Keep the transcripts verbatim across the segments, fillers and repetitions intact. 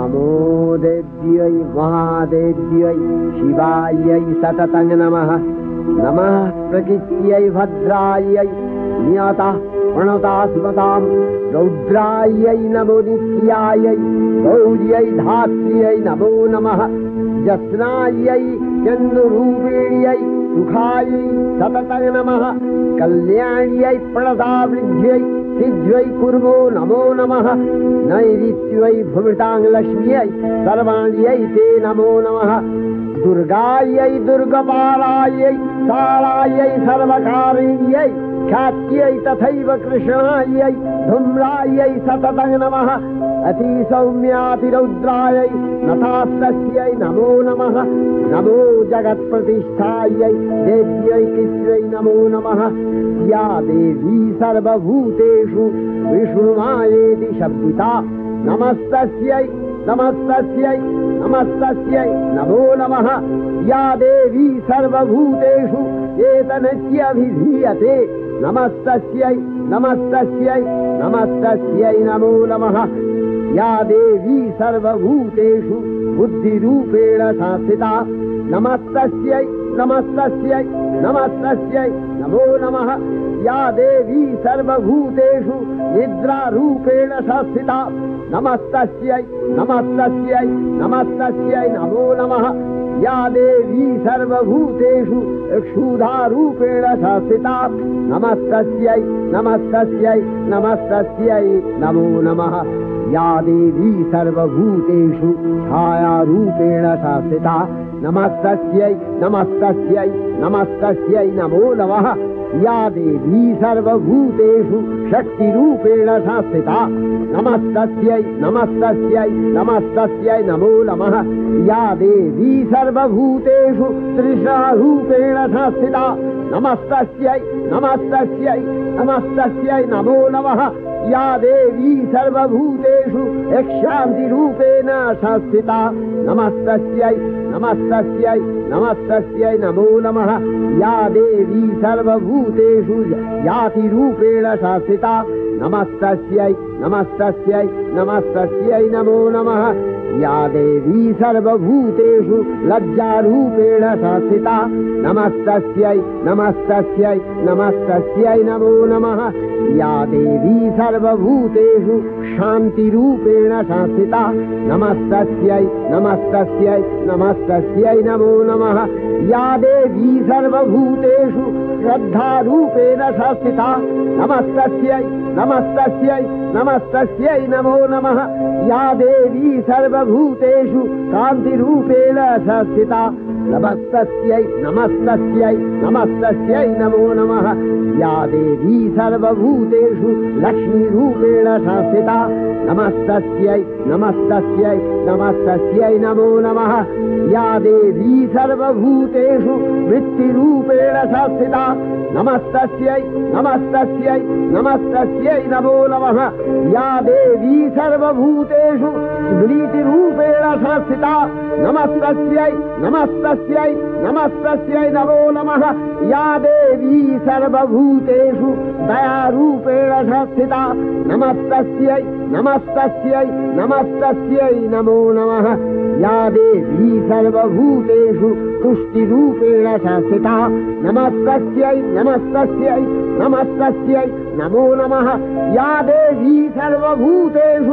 नमो देव्यै महादेव्यै शिवायै सततं नमः। नमः प्रकृत्यै भद्रायै नियता प्रणता सुमतां रौद्रायै नमो नित्यायै गौर्यै धात्र्यै नमो नमः। जस्नायै चन्द्ररूपिण्यै सुखायै सततं नमः। कल्याण्यै प्रणतावृद्ध्यै सिद्ध्यै कुर्मो नमो नमः। नैऋत्यै भूमितां लक्ष्म्यै सर्वाण्यै ते नमो नमः। दुर्गायै दुर्गपालायै सालायै सर्वकारिण्यै ख्यात्यै तथैव कृष्णायै धूम्रायै सततं नमः। अतिसौम्यातिरौद्रायै नतास्तस्यै नमो नमः। नमो जगत्प्रतिष्ठायै देव्यै कृत्यै नमो नमः। या देवी सर्वभूतेषु विष्णुमायेति शब्दिता नमस्तस्यै नमस्तस्यै नमस्तस्यै नमो नमः। या देवी सर्वभूतेषु एतनस्यभिधीयते नमस्तस्यै नमस्तस्यै नमस्तस्यै नमो नमः। या देवी सर्वभूतेषु बुद्धिरूपेण संस्थिता नमस्तस्यै नमस्तस्यै नमस्तस्यै नमो नमः। या देवी सर्वभूतेषु निद्रारूपेण संस्थिता नमस्तस्यै नमस्तस्यै नमस्तस्यै नमो नमः। या देवी सर्वभूतेषु क्षुधारूपेण संस्थिता नमस्तस्यै नमस्तस्यै नमस्तस्यै नमो नमः। या देवी सर्वभूतेषु छायारूपेण संस्थिता नमस्तस्यै नमस्तस्यै नमस्तस्यै नमो नमः। या देवी सर्वभूतेषु शक्तिरूपेण संस्थिता नमस्तस्यै नमस्तस्यै नमस्तस्यै नमो नमः। या देवी सर्वभूतेषु तृष्णारूपेण संस्थिता नमस्तस्यै नमस्तस्यै नमस्तस्यै नमो नमः। या देवी सर्वभूतेषु शान्तिरूपेण संस्थिता नमस्तस्यै नमस्तस्यै नमस्तस्यै नमो नमः। या देवी सर्वभूतेषु यातिरूपेण संस्थिता नमस्तस्यै नमस्तस्यै नमस्तस्यै नमो नमः। या देवी सर्वभूतेषु लज्जारूपेण संस्थिता नमस्तस्यै नमस्तस्यै नमस्तस्यै नमो नमः। या देवी सर्वभूतेषु शान्तिरूपेण संस्थिता नमस्तस्यै नमस्तस्यै नमस्तस्यै नमो नमः। या देवी सर्वभूतेषु श्रद्धारूपेण संस्थिता नमस्तस्यै नमस्तस्यै नमस्तस्यै नमो नमः। या देवी सर्वभूतेषु कान्तिरूपेण संस्थिता नमस्तस्यै नमस्तस्यै नमस्तस्यै नमो नमः। या देवी सर्वभूतेषु लक्ष्मीरूपेण संस्थिता नमस्तस्यै नमस्तस्यै नमस्तस्यै नमो नमः। या देवी सर्वभूतेषु वृत्तिरूपेण संस्थिता नमस्तस्यै नमस्तस्यै नमस्तस्यै नमो नमः। या देवी सर्वभूतेषु स्मृतिरूपेण संस्थिता नमस्तस्यै नमस्तस्यै नमस्तस्यै नमो नमः। या देवी सर्वभूतेषु दयारूपेण संस्थिता नमस्तस्यै नमस्तस्यै नमस्तस्यै नमो नमः। या देवी सर्वभूतेषु तुष्टिरूपेण संस्थिता नमस्तस्यै नमस्तस्यै नमस्तस्यै नमो नमः। या देवी सर्वभूतेषु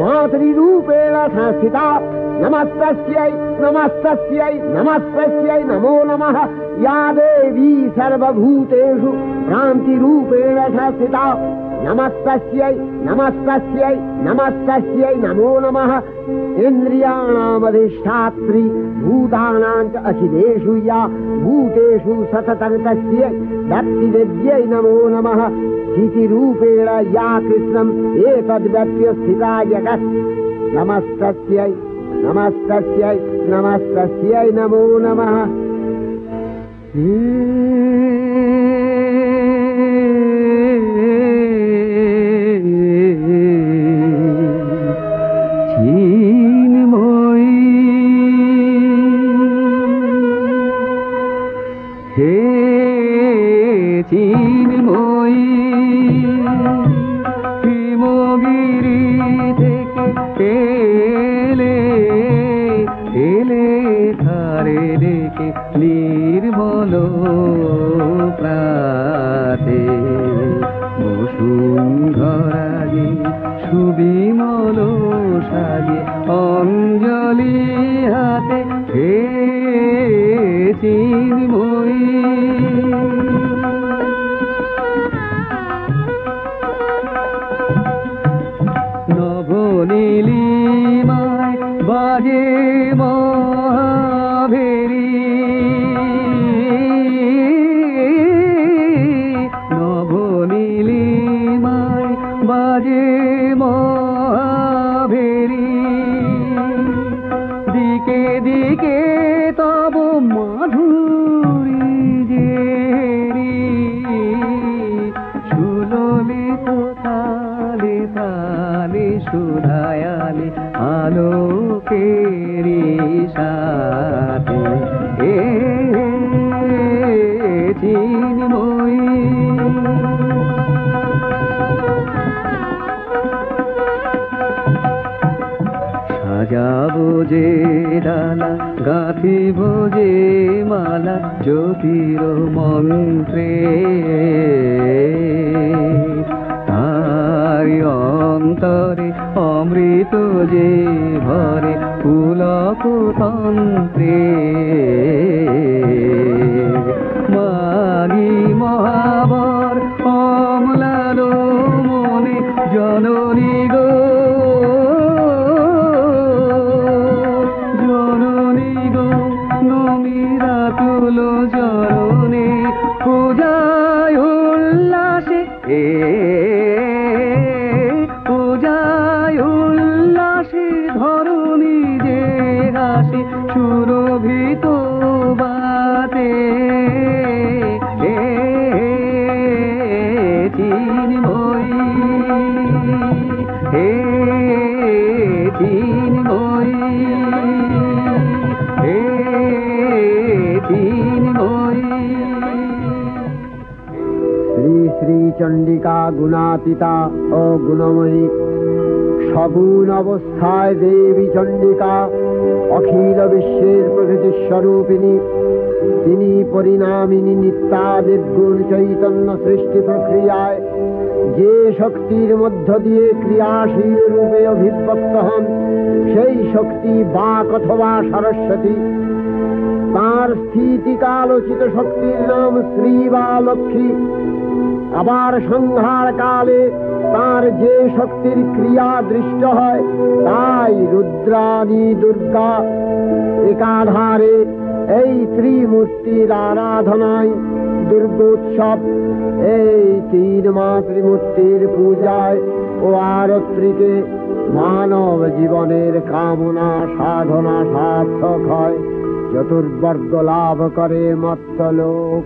मातृरूपेण संस्थिता नमस्तस्यै नमस्तस्यै नमस्तस्यै नमो नमः। या देवी सर्वभूतेषु भ्रान्तिरूपेण संस्थिता नमस्तस्यै नमस्तस्यै नमस्तस्यै नमो नमः। इन्द्रियाणामधिष्ठात्री भूतानां च अखिलेषु या भूतेषु सततं तस्यै भक्तिदेव्यै नमो नमः। स्थितिरूपेण या कृष्णम् एतद्व्यप्य स्थिता जगत् नमस्तस्यै नमस्तस्यै नमस्तस्यै नमो नमः। হিমগিরি থেকে এলে বাজে মহাভেরি দিকে দিকে তব মাধুরী জেরি সুললিত তালে তালে সুধায়ালে আলোকেরি সাথে এ চিন্ময়ী সাজাবো যে ডালা গাঁথিব যে মালা জ্যোতির মন্ত্রে তাই অন্তরে অমৃত যে ভরে পুলক তন্ত্রে মানি মহাবর অমলাল মনে জননী গো জননী গো নমিরা তুল চরণে পূজায় উল্লাসে এ পূজায় উল্লাসে ধরণী যে হাসে সুরভিত বাতে এ চিন্ময়ী হে চিন্ময়ী হে চিন্ময়ী শ্রী শ্রী চণ্ডিকা গুণাতীতা ও গুণময়ী সগুণ অবস্থায় দেবী চণ্ডিকা অখিল বিশ্বের প্রকৃতি স্বরূপিণী তিনি পরিণামিনী নিত্যা নির্গুণ চৈতন্য সৃষ্টি প্রক্রিয়ায় যে শক্তির মধ্য দিয়ে ক্রিয়াশীল রূপে অভিব্যক্ত হন সেই শক্তি বাক অথবা সরস্বতী তার স্থিতিকালোচিত শক্তির নাম শ্রী বা লক্ষ্মী আবার সংহার কালে তার যে শক্তির ক্রিয়া দৃষ্ট হয় তাই রুদ্রাণী দুর্গা একাধারে এই ত্রিমূর্তির আরাধনায় দুর্গোৎসব এই তিন মাতৃমূর্তির পূজায় ও আরত্রিকে মানব জীবনের কামনা সাধনা সার্থক হয় চতুর্বর্গ লাভ করে মত্তলোক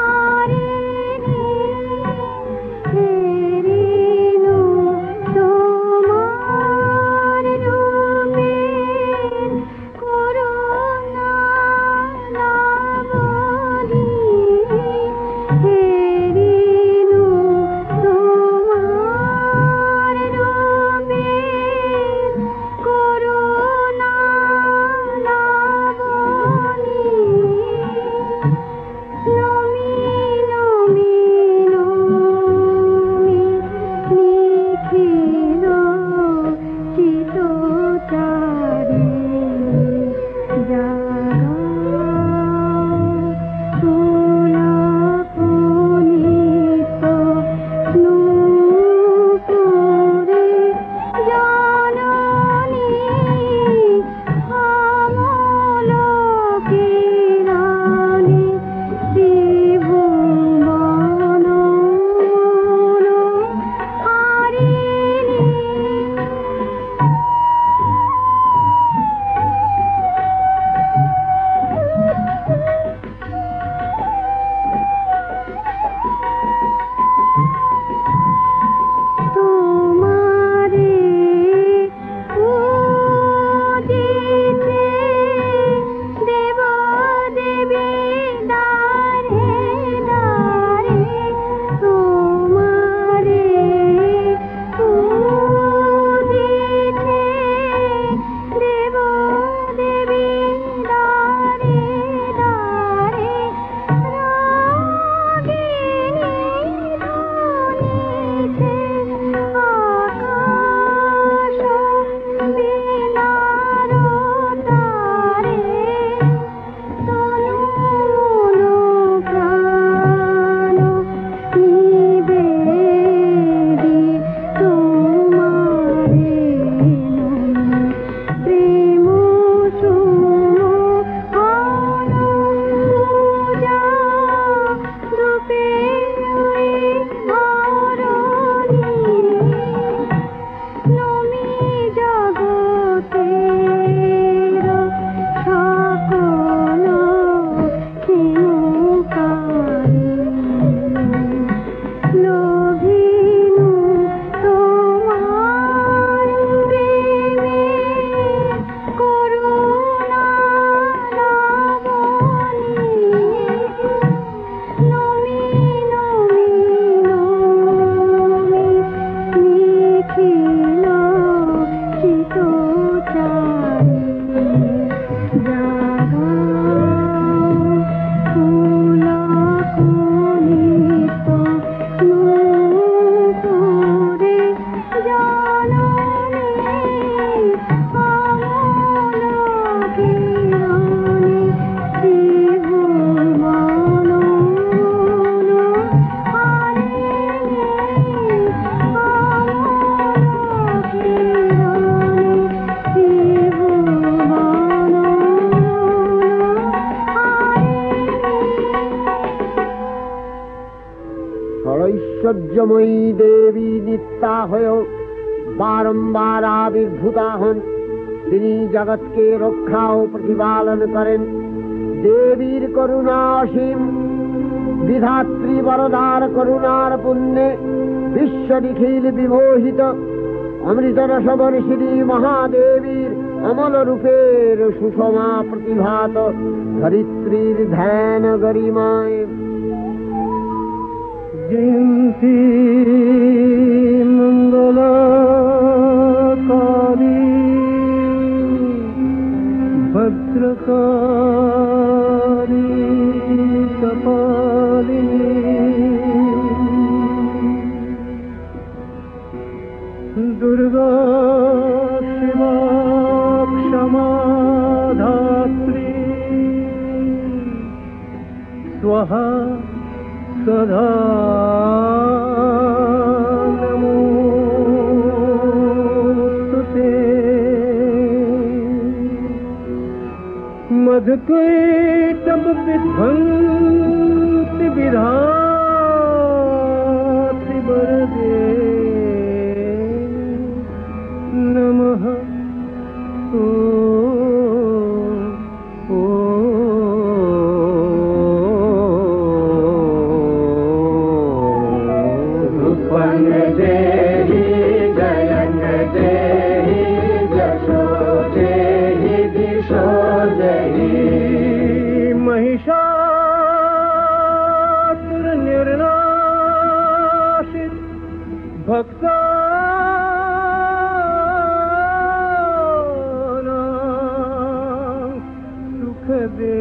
So ঐশ্বর্যময়ী দেবী নিত্যা হয়েও বারম্বার আবির্ভূতা হন। তিনি জগৎকে রক্ষা ও প্রতিপালন করেন। দেবীর করুণা অসীম, বিধাত্রী বরদার করুণার পুণ্যে বিশ্ব নিখিল বিমোহিত। অমৃতরসবর্ষিণী মহাদেবীর অমল রূপের সুষমা প্রতিভাত ধরিত্রীর ধ্যান গরিমায়। জয়ন্তী মঙ্গলকারী ভদ্রকারী কপালিনী দুর্গা শিবা ক্ষমা ধাত্রী স্বাহা সদা নমোস্তুতে। मधुकैटभ विध्वंसि विधात्रि वरदे नमः। ओ ओ रूपं देहि जयं देहि जशो देहि दिशो देहि महिषासुर निर्नाशित भक्ता सुख दे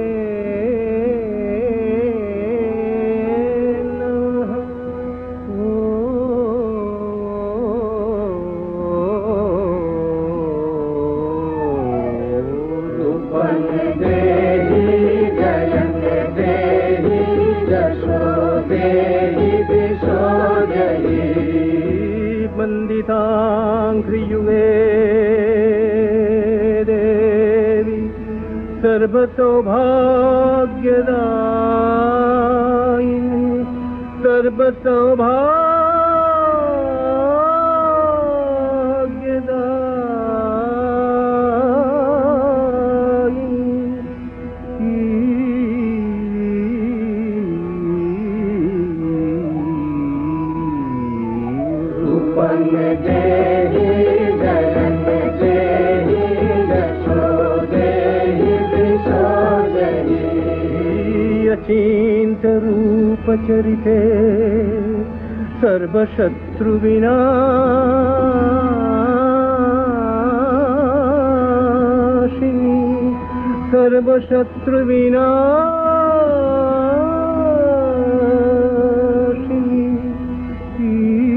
वन्दिताङ्घ्रियुगे देवी सर्वसौभाग्यदायिनी देहि जयं देहि जशो देहि दिशो देहि अचिन्त्य रूपचरिते सर्वशत्रुविनाशिनी सर्वशत्रुविनाशिनी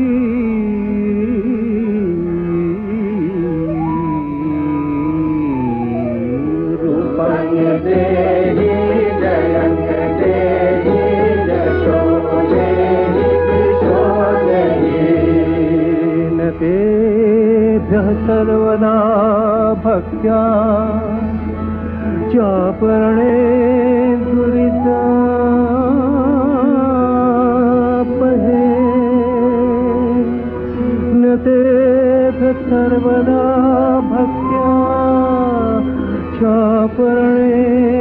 देहि जयं देहि जशो देहि दिशो देहि न तेभ्यः सर्वदा भक्त्या चापरणे दुरितापहे न तेभ्यः सर्वदा भक्त्या चापरणे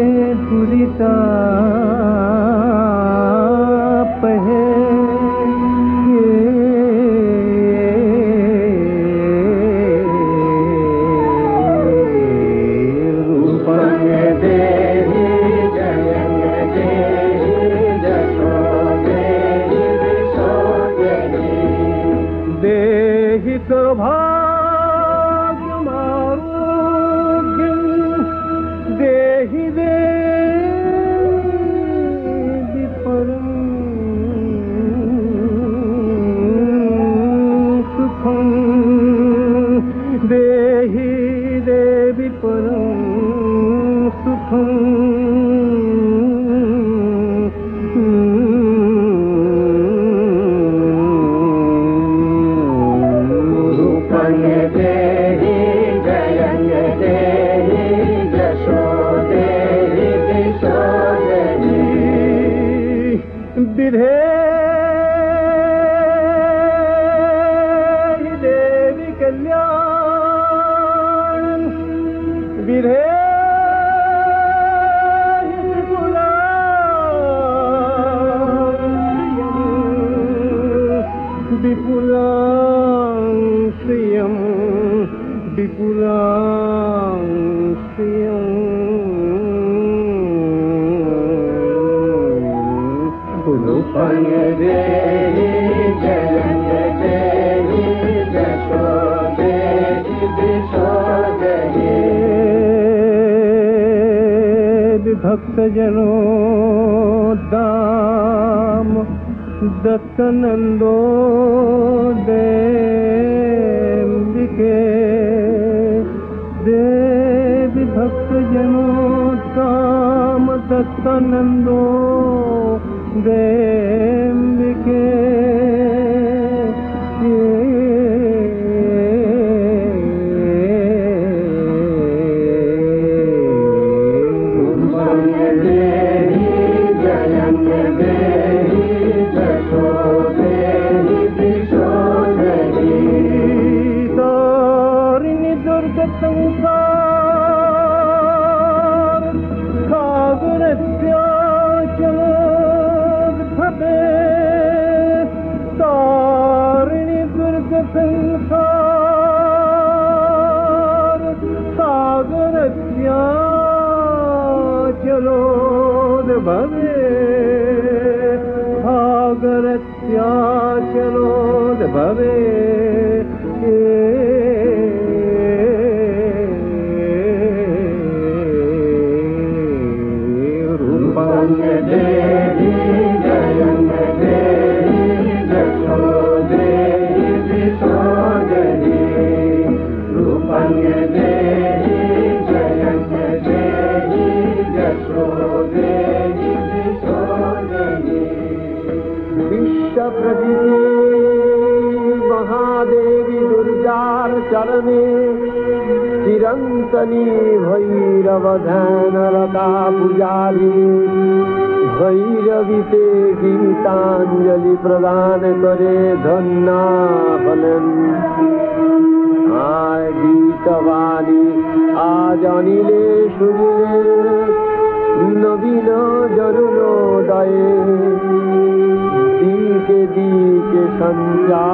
दुरितापहे रूपं देहि जयं देहि जशो देहि दिशो देहि देहि सौभाग्य देहि देवी परं सुखं देहि देवी परं सुखं रूपं देहि जयं देहि जशो देहि दिशो देहि विधे रूपं देहि जयं देहि यशो देहि दिशो देहि भक्तजनों दाम दत्तनंदो देविके देवी भक्तजनों दाम दत्तनंदो देविके संसार सागरत्याचलोद भवे तारिणी दुर्ग संसार सागरत्याचलोद भवे सागरत्याचलोद भवे देहि जयं देहि यशो देहि दिशो देहि रूपं देहि जयं देहि यशो देहि दिशो देहि विश्वप्रतिदे महादेवी दुर्गार चरणे चिरंतनी भैरव ध्यानरता पुजारी भैरवी ते गीतांजलि प्रदान करे धन्ना हलन आय गीतवाणी आज अनिले सुनिले नवीन जरुणोदये दिके दिके संचार